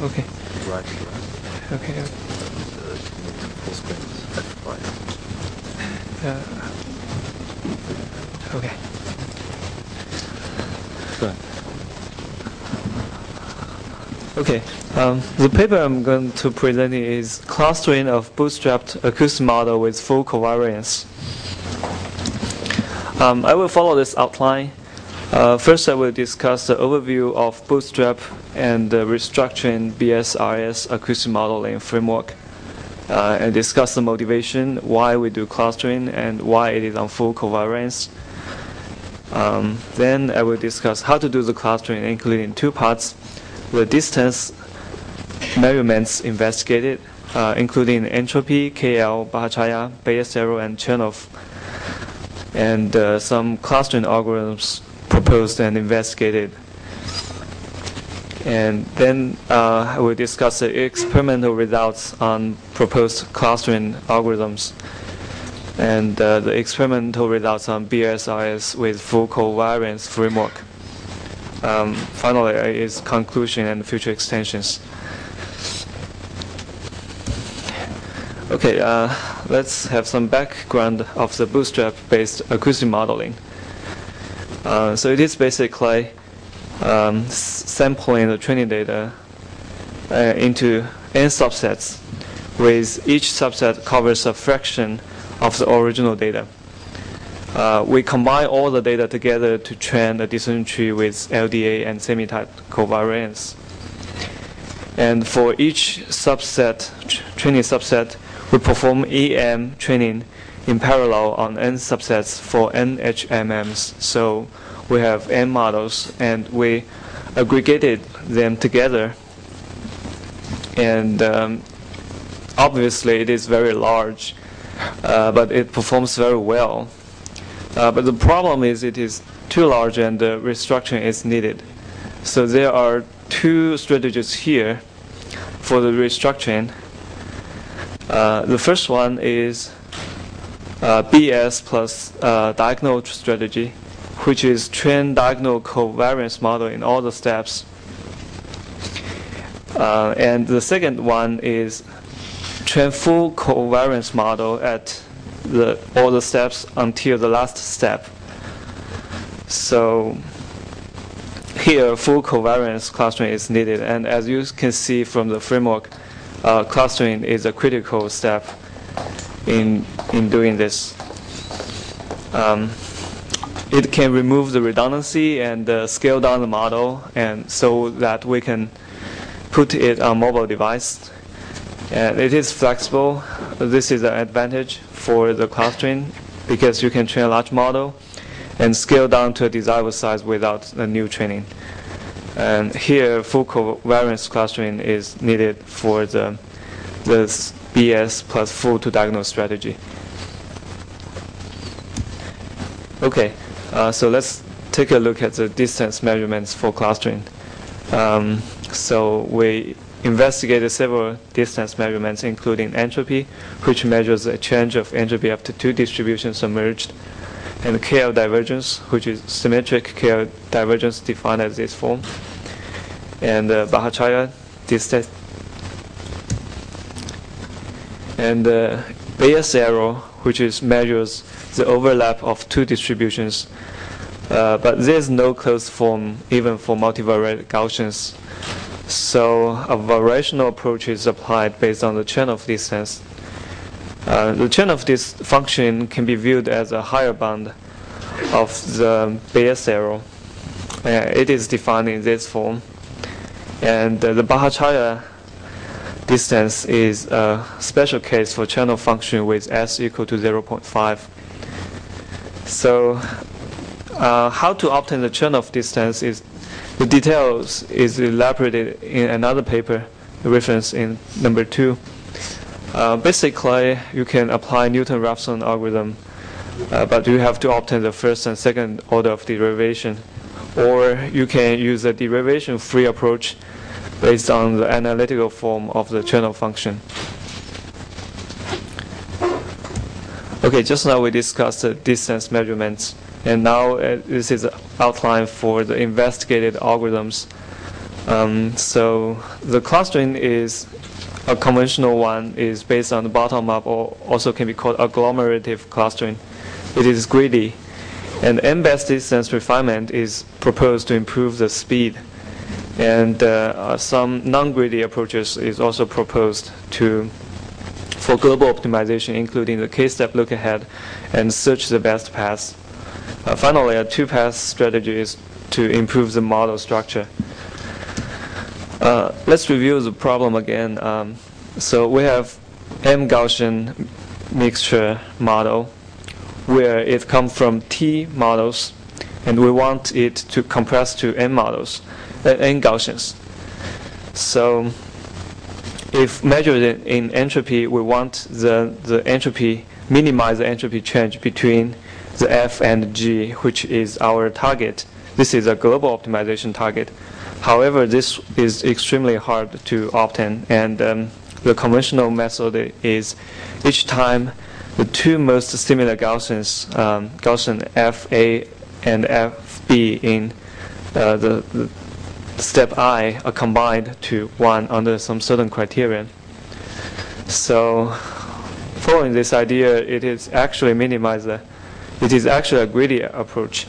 Okay. Right. Okay. Full screen F5. Okay. Good. Okay. The paper I'm going to present is clustering of bootstrapped acoustic model with full covariance. I will follow this outline. First, I will discuss the overview of Bootstrap and the restructuring BSRS acoustic modeling framework, and discuss the motivation, why we do clustering, and why it is on full covariance. Then I will discuss how to do the clustering, including two parts: the distance measurements investigated, including entropy, KL, Bhattacharya, Bayes arrow, and Chernoff, and some clustering algorithms proposed and investigated. And then I will discuss the experimental results on proposed clustering algorithms and the experimental results on BSRS with full covariance framework. Finally is conclusion and future extensions. Okay, let's have some background of the Bootstrap-based acoustic modeling. So it is basically sampling the training data into n subsets, with each subset covers a fraction of the original data. We combine all the data together to train a decision tree with LDA and semi-tight covariance. And for each subset, training subset, we perform EM training in parallel on n subsets for n HMMs. So we have n models, and we aggregated them together. And obviously, it is very large, but it performs very well. But the problem is it is too large, and the restructuring is needed. So there are two strategies here for the restructuring. The first one is BS plus diagonal strategy, which is train diagonal covariance model in all the steps. And the second one is train full covariance model at all the steps until the last step. So here, full covariance clustering is needed, and as you can see from the framework, clustering is a critical step in doing this. It can remove the redundancy and scale down the model, and so that we can put it on mobile device. And it is flexible. This is an advantage for the clustering, because you can train a large model and scale down to a desirable size without a new training. And here, full covariance clustering is needed for the BS plus full to diagonal strategy. Okay, so let's take a look at the distance measurements for clustering. So we investigated several distance measurements, including entropy, which measures the change of entropy after two distributions are merged, and KL divergence, which is symmetric KL divergence defined as this form, and Bhattacharya distance, and Bayes arrow, which measures the overlap of two distributions, but there's no closed form even for multivariate Gaussians. So a variational approach is applied based on the Chernoff distance. The Chernoff function can be viewed as a higher bound of the Bayes arrow. It is defined in this form. And the Bhattacharya distance is a special case for Chernoff function with s equal to 0.5. So how to obtain the Chernoff distance is the details is elaborated in another paper, reference in number 2. Basically, you can apply Newton-Raphson algorithm, but you have to obtain the first and second order of derivation. Or you can use a derivation-free approach based on the analytical form of the Chernoff function. Okay, just now we discussed the distance measurements, and now this is an outline for the investigated algorithms So the clustering is a conventional one, is based on the bottom-up, or also can be called agglomerative clustering. It is greedy, and M-best distance refinement is proposed to improve the speed. And some non-greedy approaches is also proposed for global optimization, including the k-step look-ahead and search the best path. Finally, a two-path strategy is to improve the model structure. Let's review the problem again. So we have M-Gaussian mixture model, where it comes from T models, and we want it to compress to N models, N Gaussians. So if measured in entropy, we want the entropy, minimize the entropy change between the F and G, which is our target. This is a global optimization target. However, this is extremely hard to obtain, and the conventional method is each time the two most similar Gaussians, Gaussian FA and FB in the step I, are combined to 1 under some certain criterion. So following this idea, it is actually it is actually a greedy approach.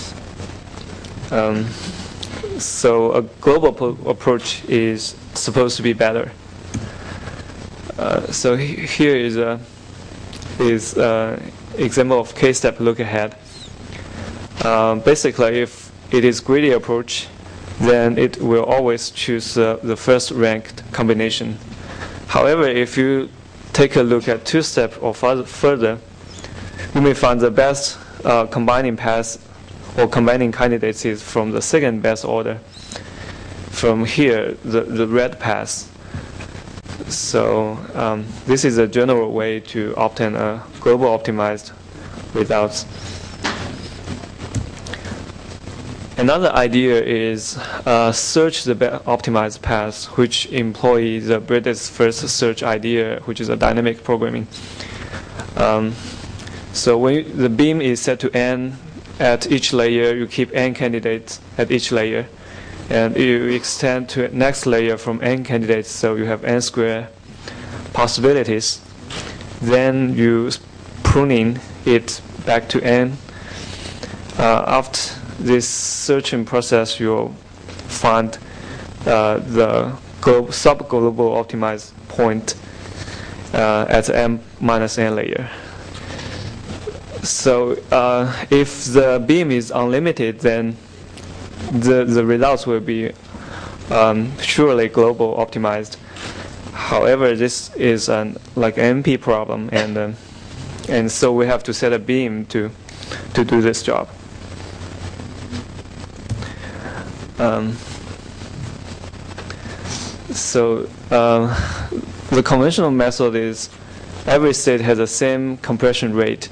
So a global approach is supposed to be better. So here is example of k-step look ahead. Basically, if it is greedy approach, then it will always choose the first ranked combination. However, if you take a look at two-step or further, you may find the best combining path or combining candidates is from the second best order. From here, the red path. So this is a general way to obtain a global optimized results. Another idea is search the optimized path, which employs the British first search idea, which is a dynamic programming. So when the beam is set to n at each layer, you keep n candidates at each layer, and you extend to next layer from n candidates, so you have n square possibilities. Then you pruning it back to n. After this searching process, you'll find the sub-global optimized point at m minus n layer. So if the beam is unlimited, then the results will be surely global optimized. However, this is like an NP problem, and so we have to set a beam to do this job. So the conventional method is every state has the same compression rate,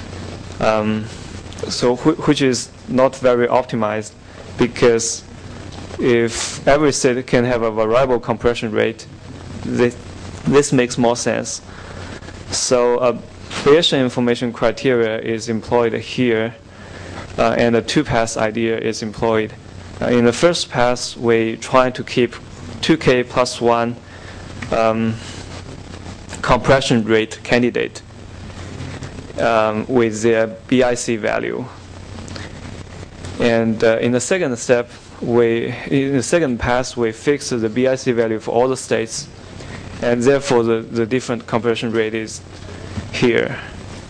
so which is not very optimized, because if every state can have a variable compression rate, this makes more sense. So a Bayesian information criteria is employed here, and a two-pass idea is employed. In the first pass, we try to keep 2k plus 1 compression rate candidate with their BIC value. And in the second step, in the second pass, we fix the BIC value for all the states, and therefore the different compression rate is here.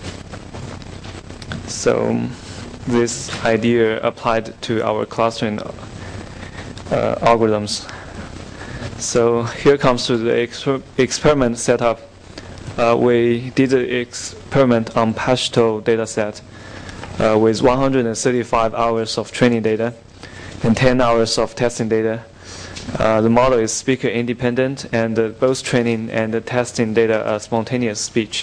So this idea applied to our clustering algorithms. So here comes to the experiment setup. We did the experiment on Pashto dataset with 135 hours of training data and 10 hours of testing data. The model is speaker independent, and both training and the testing data are spontaneous speech.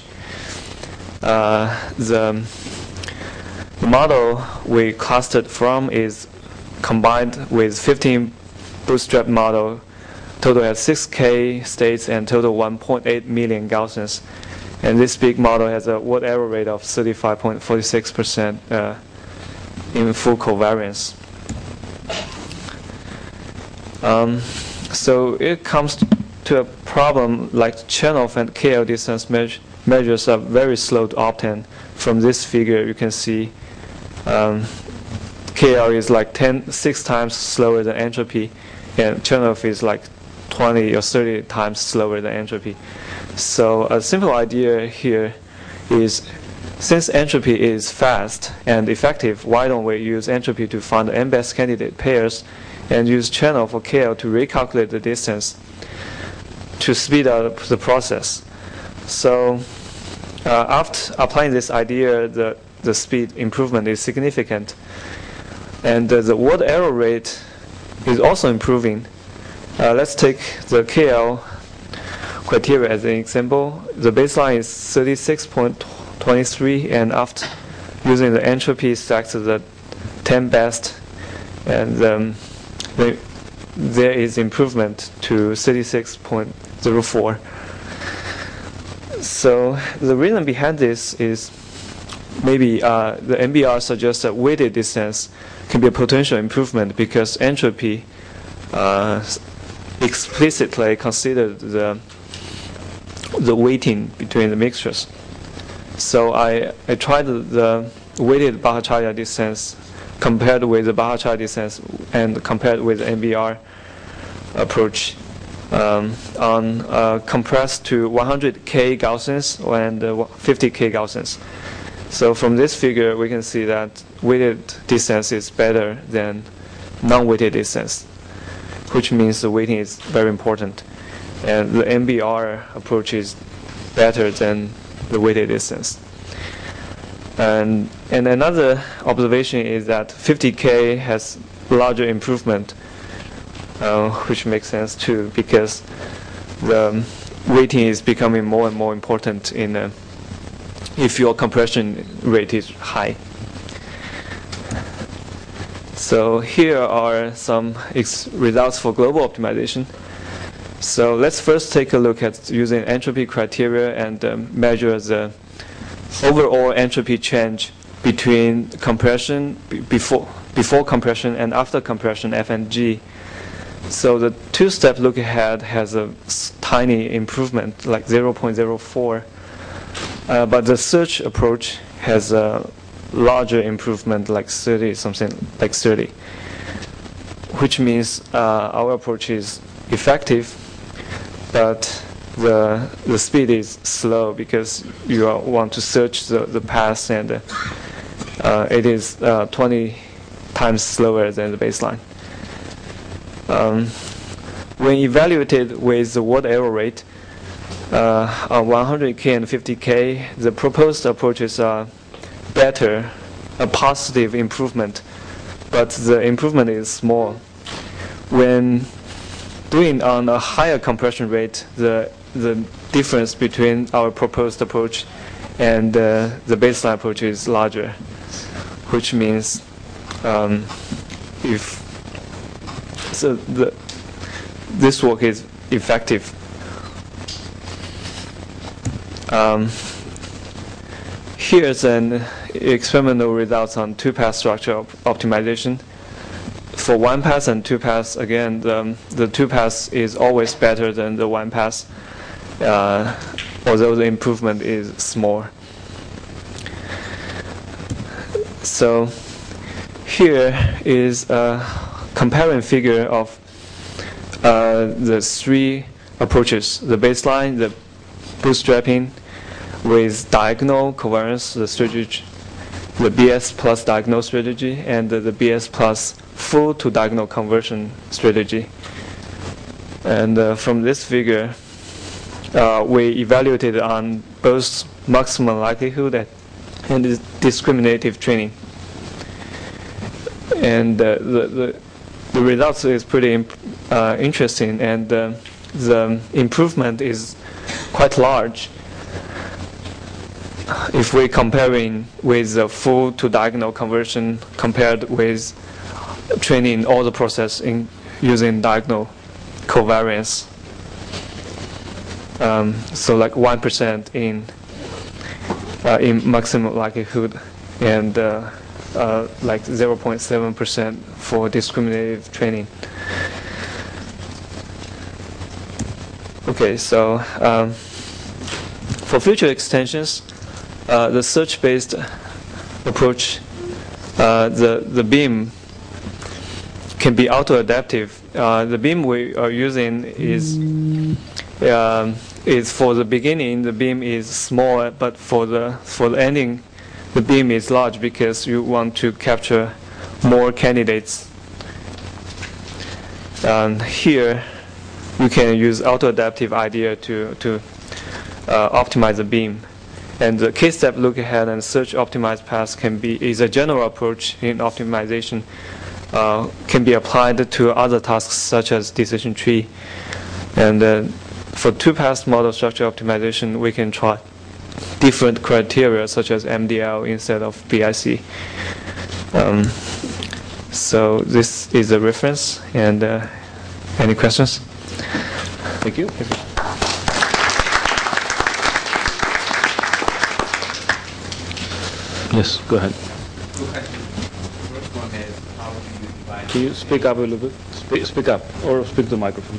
The model we clustered from is combined with 15 bootstrap model, total has 6K states and total 1.8 million Gaussians. And this big model has a word error rate of 35.46% in full covariance. So it comes to a problem like Chernoff and KL distance measures are very slow to obtain. From this figure, you can see KL is like 6 times slower than entropy, and Chernoff is like 20 or 30 times slower than entropy. So a simple idea here is, since entropy is fast and effective, why don't we use entropy to find the n best candidate pairs and use Chernoff or KL to recalculate the distance to speed up the process. So after applying this idea, the speed improvement is significant. And the word error rate is also improving. Let's take the KL criteria as an example. The baseline is 36.23, and after using the entropy stacked to the 10 best, and there is improvement to 36.04. So the reason behind this is maybe the NBR suggests that weighted distance can be a potential improvement because entropy explicitly considered the weighting between the mixtures. So I tried the weighted Bhattacharya distance compared with the Bhattacharya distance and compared with the NBR approach compressed to 100K Gaussians and 50K Gaussians. So from this figure, we can see that weighted distance is better than non-weighted distance, which means the weighting is very important. And the NBR approach is better than the weighted distance. And another observation is that 50K has larger improvement, which makes sense too, because the weighting is becoming more and more important if your compression rate is high. So here are some results for global optimization. So let's first take a look at using entropy criteria and measure the overall entropy change between compression before compression and after compression, F and G. So the two-step look ahead has a tiny improvement, like 0.04. But the search approach has a larger improvement, like 30, something like 30, which means our approach is effective, but the speed is slow because you want to search the path, and it is 20 times slower than the baseline. When evaluated with the word error rate on 100K and 50K, the proposed approaches are better, a positive improvement, but the improvement is small. When doing on a higher compression rate, the difference between our proposed approach and the baseline approach is larger, which means this work is effective. Here's an experimental results on two-path structure optimization. For one pass and two pass, again, the two pass is always better than the one pass, although the improvement is small. So here is a comparing figure of the three approaches: the baseline, the bootstrapping with diagonal covariance, the strategy, the BS plus diagonal strategy, and the BS plus full to diagonal conversion strategy. And from this figure, we evaluated on both maximum likelihood and discriminative training. And the results is pretty interesting, and the improvement is quite large if we're comparing with the full to diagonal conversion compared with training all the process in using diagonal covariance. So like 1% in maximum likelihood, and like 0.7% for discriminative training. Okay, so for future extensions, the search-based approach, the beam can be auto-adaptive. The beam we are using is for the beginning. The beam is small, but for the ending, the beam is large because you want to capture more candidates. And here, you can use auto-adaptive idea to optimize the beam. And the k-step look ahead and search optimized paths is a general approach in optimization. Can be applied to other tasks such as decision tree. And for two-path model structure optimization, we can try different criteria such as MDL instead of BIC. So this is a reference. And any questions? Thank you. Yes, go ahead. Can you speak up a little bit? Speak up, or speak to the microphone.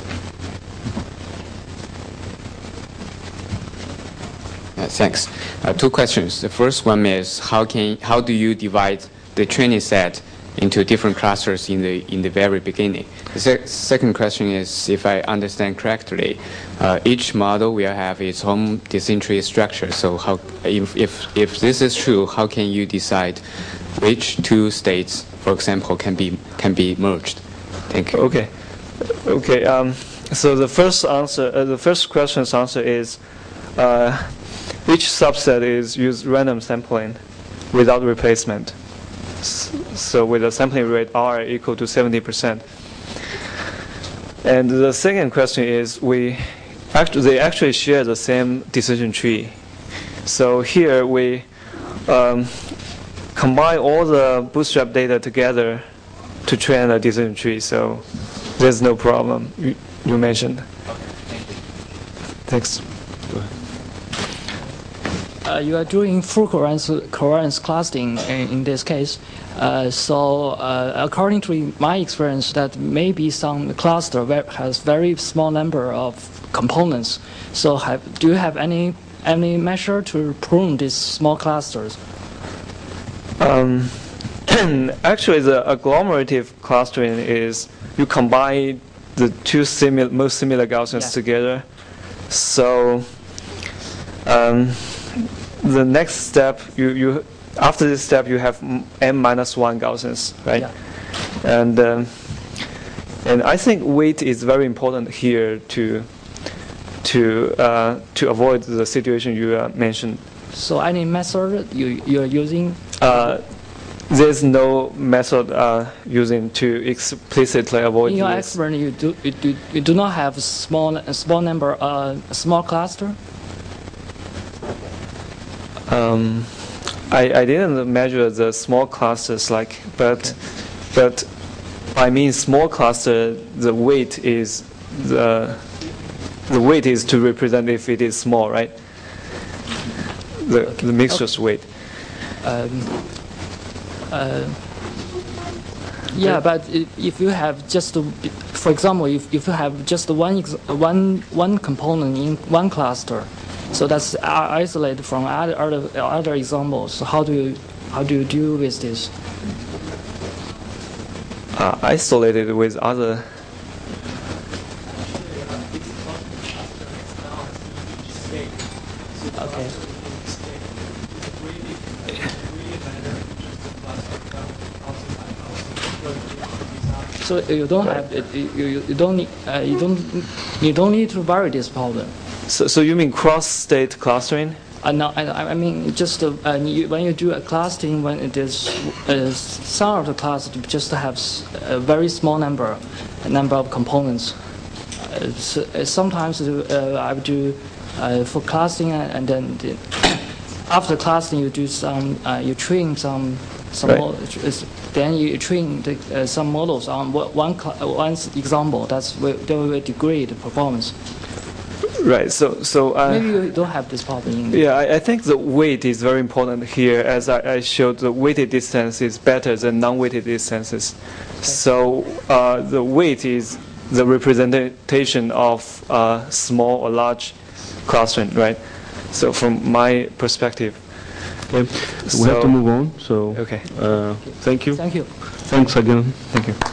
Thanks. Two questions. The first one is how do you divide the training set into different clusters in the very beginning? The second question is, if I understand correctly, each model will have its own decision tree structure. So how, if this is true, how can you decide which two states, for example, can be merged? Thank you. Okay. So the first question's answer is, each subset is use random sampling without replacement. So with a sampling rate R equal to 70%. And the second question is, they actually share the same decision tree. So here we combine all the bootstrap data together to train a decision tree. So there's no problem you mentioned. Thanks. Go ahead. You are doing full covariance clustering in this case. So according to my experience, that maybe some cluster has very small number of components. So do you have any measure to prune these small clusters? Actually, the agglomerative clustering is you combine the two most similar Gaussians together. So the next step, after this step, you have m-1 Gaussians, right? Yeah. And I think weight is very important here to avoid the situation you mentioned. So any method you're using? There's no method using to explicitly avoid this. In your experiment, you do not have a small number, a small cluster. I didn't measure the small clusters, but I mean small cluster. The weight is the weight is to represent if it is small, right? The mixture's weight. Yeah, but if you have just, for example, if you have just one component in one cluster, so that's isolated from other examples. So how do you deal with this? Isolated with other. Okay. So you don't have you don't need to vary this problem. So you mean cross-state clustering? No, I mean just when you do a clustering, when it is some of the cluster just have a very small number of components. Sometimes I would do for clustering, and then after clustering you do some you train some right. Then you train some models on one example. That will degrade the performance. Right. So maybe you don't have this problem. Yeah, I think the weight is very important here. As I showed, the weighted distance is better than non-weighted distances. Okay. So the weight is the representation of small or large clustering, right? So from my perspective. Okay. We have to move on. So okay. thank you. Thank you. Thanks again. Thank you.